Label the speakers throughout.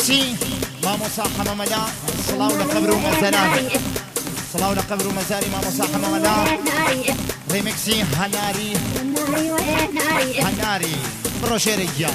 Speaker 1: ريمكسي مامۆستا حەمەمەلا سڵاو لە قەبر و مەزەرانی سڵاو لە قەبر و مەزاری مامۆستا حەمەمەلا ريمكسي هەناری هەناری بڕۆ شێرێک گیان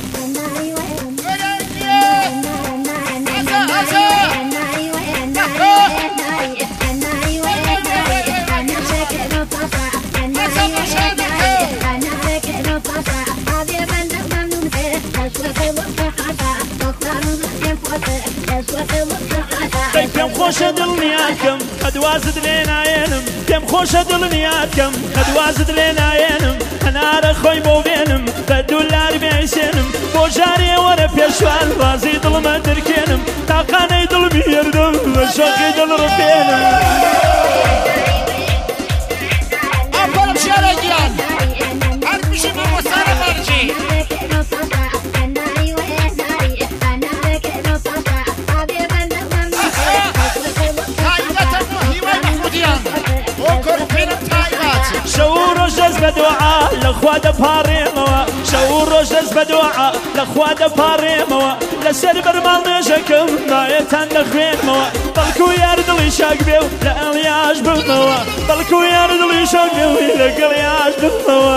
Speaker 2: پێم خۆشە دڵنیاکەم کە دوازت لێ نایێنم پێم خۆشە دڵنیاکەم کە دوازت لێ نایێنم هەنارە خۆی بۆ بێنم بە دولار بێسێنم بۆ ژارێ وەرە پێشوان وازی دڵمە دەرکێنم تاقانەی دڵمی هێردم بە شۆقی دڵ ڕفێنم
Speaker 1: ئەپەرم شێرێکیان هەر بژی مامۆستارە بەرجی
Speaker 2: شەو ڕۆژ دەست بە دوعا لەخوا دەپاڕێمەوە شەو ڕۆژ دەست بە دوعا لەخوا دەپاڕێمەوە لەسەر بەرماڵ نوێژەکەم نایەتان دەخوێنمەوە بەڵکو یار دڵی شاک بێ و لە ئەڵیاش بمەوە بەڵکو یار دڵی شاک بێ و لەگەڵ یاش بمەوە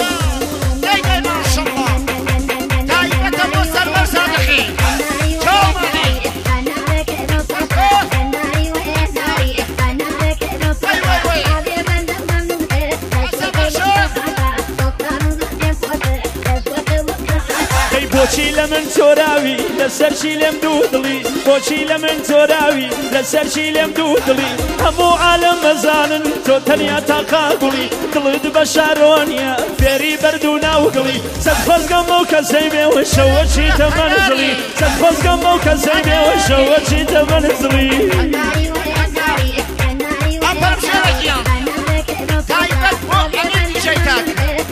Speaker 2: بۆچی لە من تۆراوی لەسەرچی لێم دوو دڵی بۆچی لە من تۆراوی لەسەرچی لێم دوو دڵی هەموو عالەم مەزانن تۆ تەنیا تاقاگوڵی دڵت بە شارۆنیە فێری بەرد و ناوگڵی سەد خۆزگەم بەو کەسەی بێوە شەوە چیتە مەنزڵی سەد خۆزگەم بەو کەسەی بێوە شەوە چیتە مەنزڵی
Speaker 1: ئەپەرم شێرێکیان تایبەت بۆ ئەمیتی شەیتان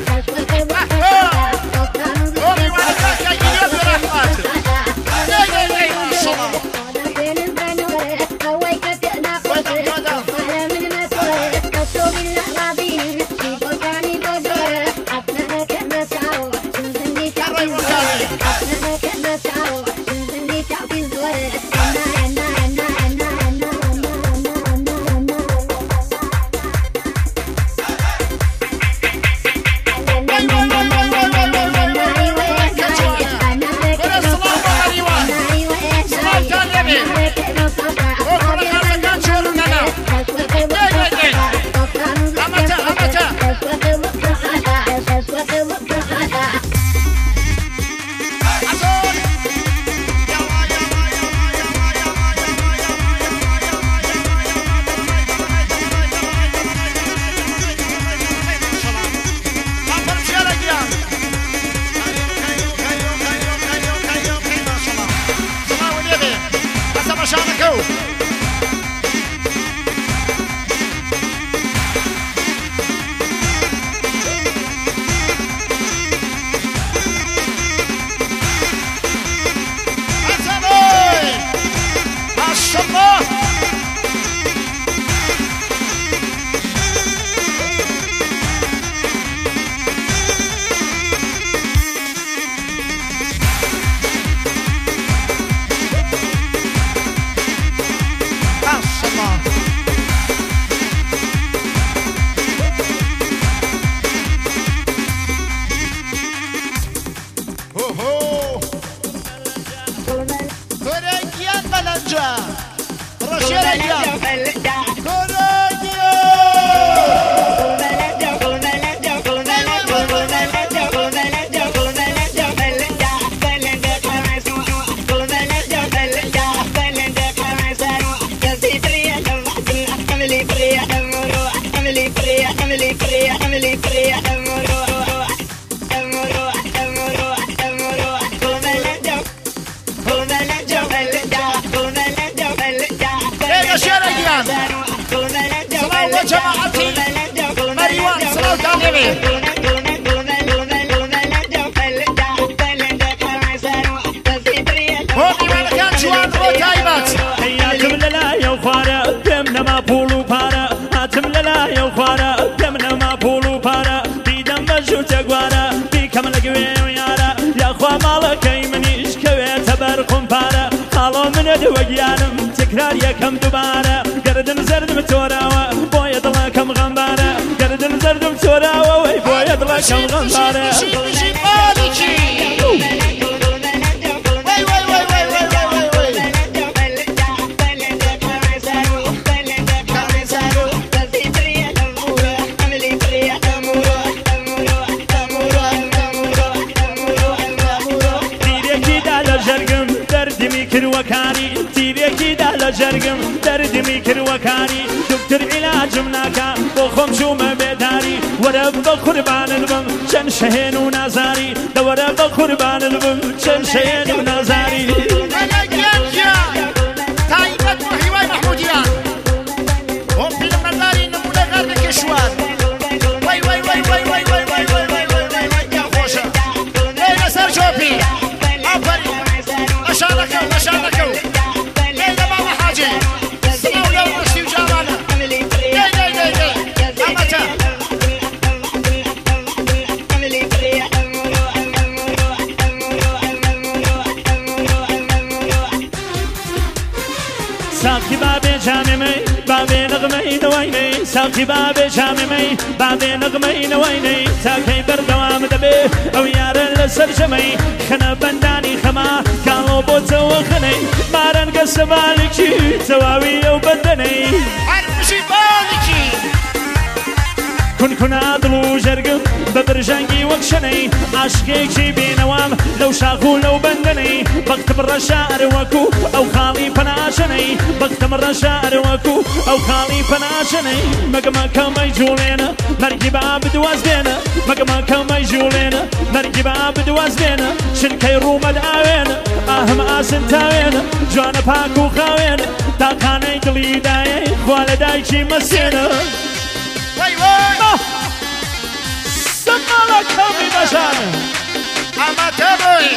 Speaker 1: جماعتي مريوان صلاة تعليمي هوقي ملكان جوان رو تايبات
Speaker 2: حياكم للا يا وخارة دمنا ما بولو بارا هاتم للا يا وخارة دمنا ما بولو بارا ديدم بجو تقوارا بيكم لقوي ويارا يا اخوا مالكي منيش كويت برقم بارا وقيانم تكرار يكم دوباره قردن زردم توراوه بويا دلكم غنباره قردن زردم توراوه بويا دلكم غنباره وكاني تيريكي دال جرقم دردمي كروكاني دكتور علاج مناكا بخم شو ما بداري ورب قربان البم شن شهين ونازاري ورب قربان البم شن شهين ونازاري
Speaker 1: انا جاجا تايبت وحيواي محموديان هم في المداري نمونا غير كشوار واي واي واي واي واي واي واي واي واي واي واي يا خوشة ليلة سر شوبي افري اشاركوا اشاركوا ليلة بابا حاجي سمعوا لو رشتي وجارانا دي امتا
Speaker 2: ساقي بابي جاممي بابي نغمي نويني ساقي بابي جاممي بابي نغمي نويني تاكي بردوام دبي او يارن لسر جمي خنا بنداني خما كانوا بوتا وخني مارن قسم مالكي تواوي وبدني
Speaker 1: عرفشي بالكي
Speaker 2: كن عدلو جرقم ببرجانجي وكشني عشقيكي بينوام لو شاخو لو بندني بكتب الرشاعر وكو او خالي بناشني بكتب الرشاعر وكو او خالي بناشني مقما كما يجولينا مرقي باب دوازبينا مقما كما يجولينا مرقي باب دوازبينا شنكي روما داوينا اهم اسن تاوينا جوانا باكو خاوينا تاقاني دلي داي والدايكي مسينا
Speaker 1: واي واي
Speaker 2: سمالك كمي بشان
Speaker 1: اما تبوي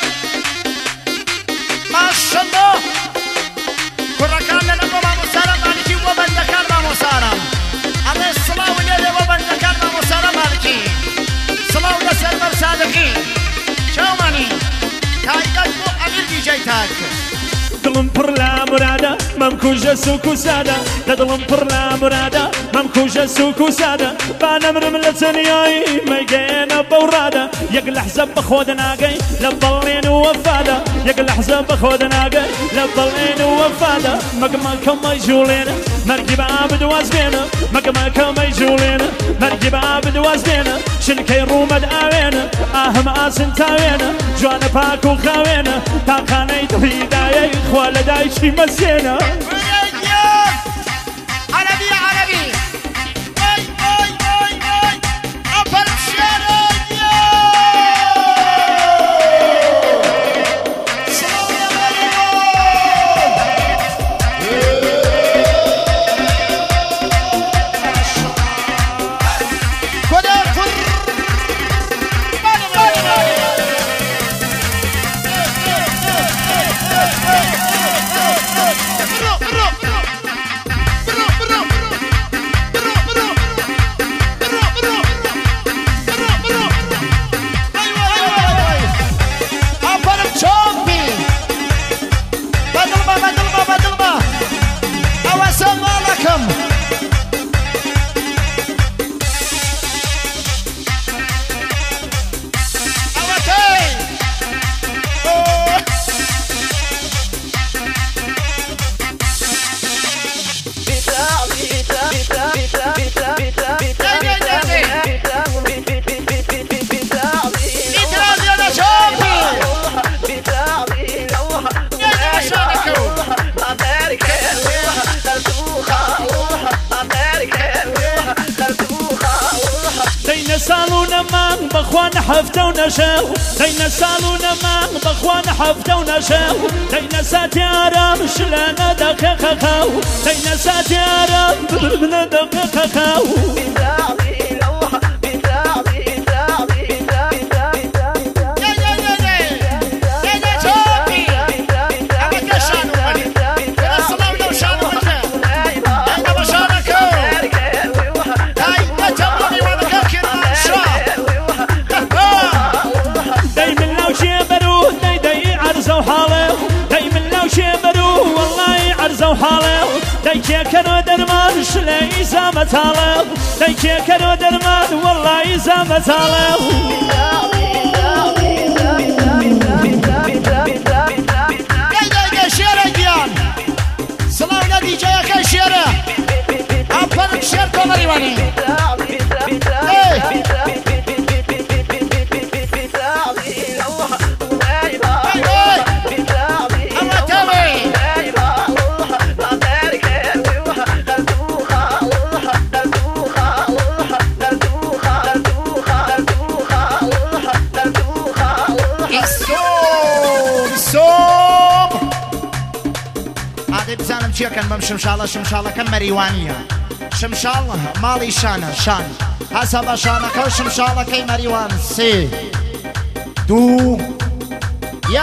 Speaker 1: ما شاء الله كركان لنا بابا مسارة مالكي وبندكان ما مسارة اما الصلاة وليلة وبندكان ما مسارة مالكي صلاة ولسر مرسادكي شو ماني تايقات بو امير دي جايتاك
Speaker 2: دلم پر لا مرادا ممكوجة سوكو سادة دلم پر لا مرادا ممكوجة سوكو سادة بانمر من لتنياي ميقين بورادا يقل حزب بخود ناقي لبالين وفادا يقل حزب بخود ناقي لبالين وفادا مقما كما يجولينا مرقب عابد وازبينا مقما كما يجولينا مرقب عابد وازبينا شنكي رومد آوينا اهم آسن تاوينا جوانا باكو خاوينا تاقاني تفيداي والدايكي مسينا
Speaker 1: عربي عربي واي واي واي واي ابر شارع السلام عليكم كده فر
Speaker 2: سالونا مان بخوان حفته ونشاو دينا سالونا مان بخوان حفته ونشاو دينا ساتي عرام شلانا دقيقة خاو دينا ساتي عرام بلبنا دقيقة خاو هرزة وحالة دايكي كانوا درمان شلي زامت هالة دايكي كانوا درمان والله زامت هالة
Speaker 1: شيرة جيان سلام نبي جايك شيرة أفرق شير كمريواني بزانم چیە کەن بەم شمشاڵەکە مەریوانیە شمشاڵ ماڵی شانە شان هەسە بە شانەکە و شمشاڵەکەی مەریوان سێ دوو یا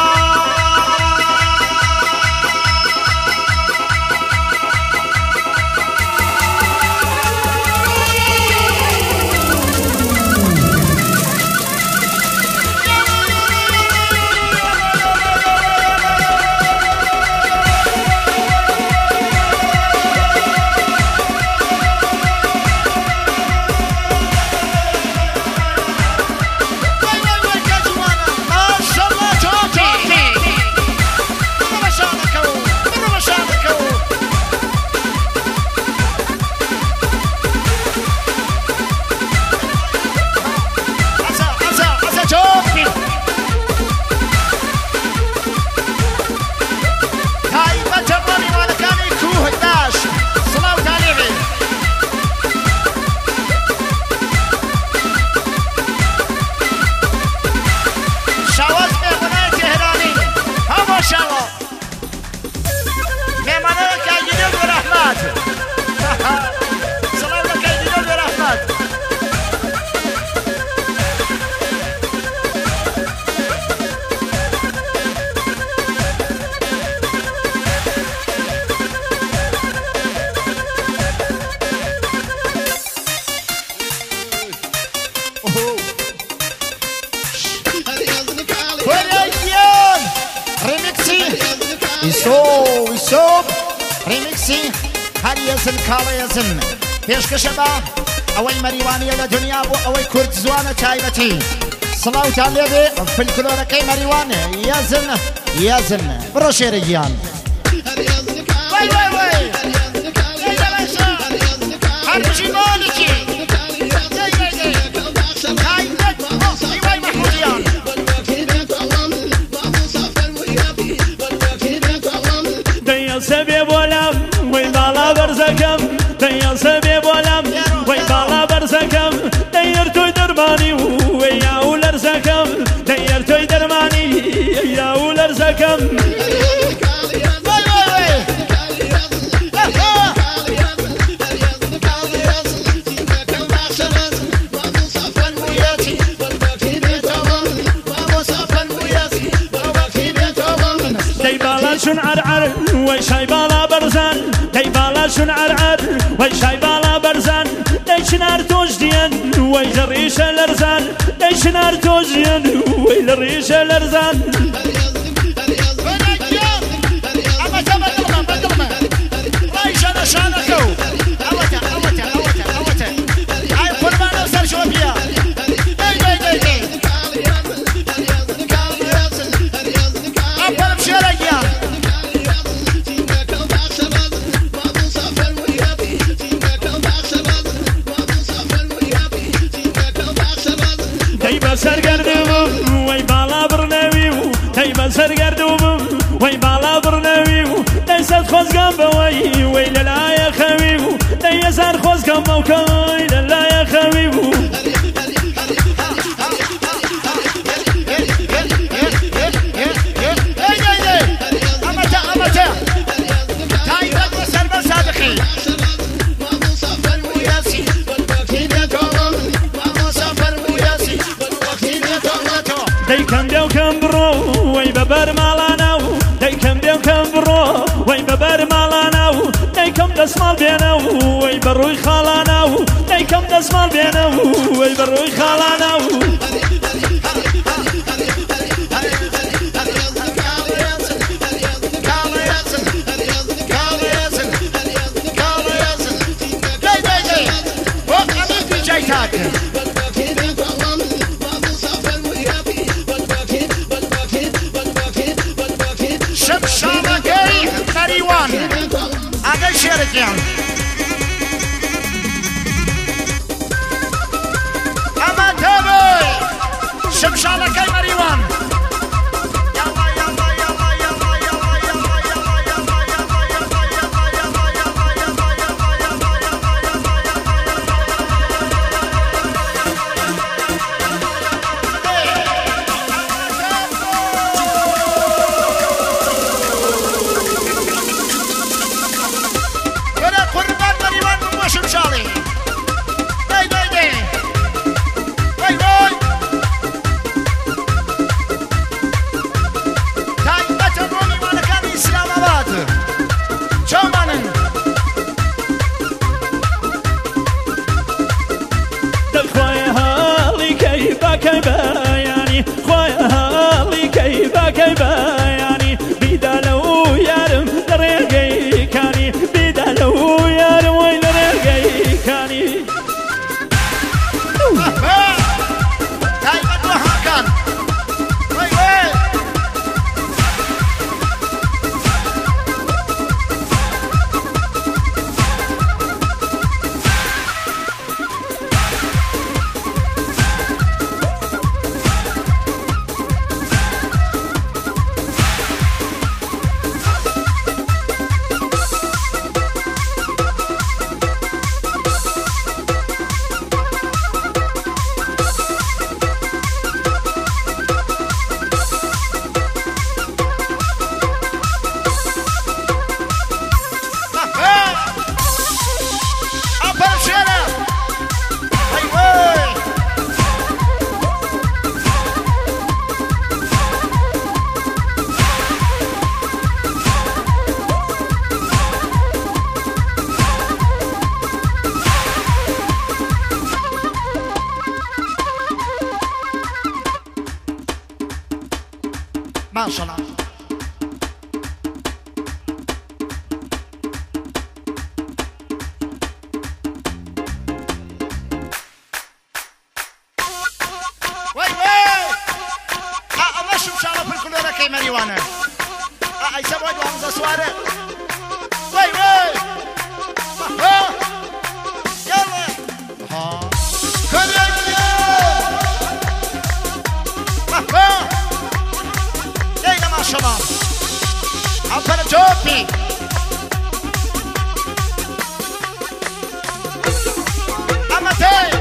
Speaker 1: ریمیکسی هەر یەزن کاڵە یەزن پێشکەشە بە ئەوەی مەریوانیە لە دنیا بۆ ئەوەی کورد زوانە تایبەتی سڵاوتان لێبێ فلکلۆرەکەی مەریوانە یەزن یەزن بڕۆ شێرە گیان هەرچی مالکی هیوای محمودیان
Speaker 2: سبي بولم وين بالا برزكم دير سبي بولم وين بالا برزكم دير توي درماني ويا ولرزكم دير توي درماني يا ولرزكم شن عرعر وشاي بالا برزان داي بالا شن عرعر وشاي بالا برزان داي شنار توجدين ويجريش الارزان داي شنار توجدين ويجريش الارزان سرگردم وی بالا برنوی تی من سرگردم وی بالا برنوی تی سر خوزگم بوی وی للای خوی تی سر خوزگم موکای للای خوی كم ديو كم برو وين ببر مالانو داي كم ديو كم برو وين ببر مالانو داي كم دسمال بينو وين بروي خالانو داي كم دسمال بينو وين بروي خالانو
Speaker 1: دقي شيرتيان اما تابي شمشانكي مريوان ما شاء الله وي الله شوف شعره في الكلورة كي مريوانا اي سبوي وامزة سوارة وي يلا كل يوم شباب عبر جوبي أمتي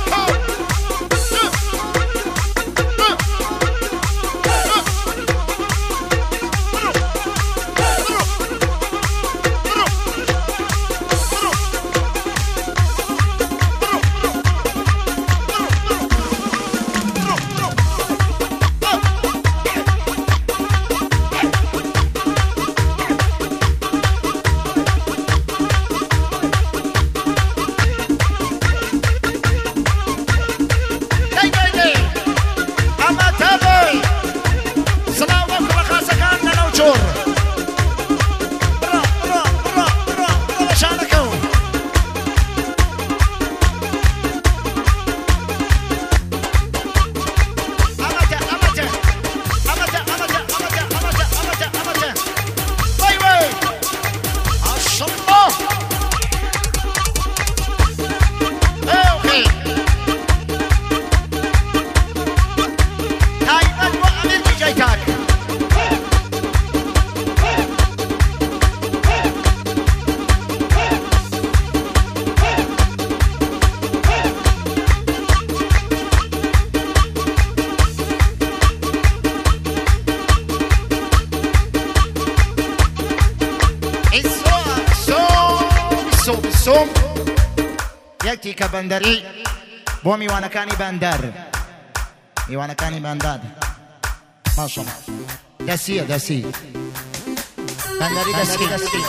Speaker 1: يأتي كبندري بو ميوانكاني بندر ميوانكاني بندر ما شاء الله دسي بندري دسي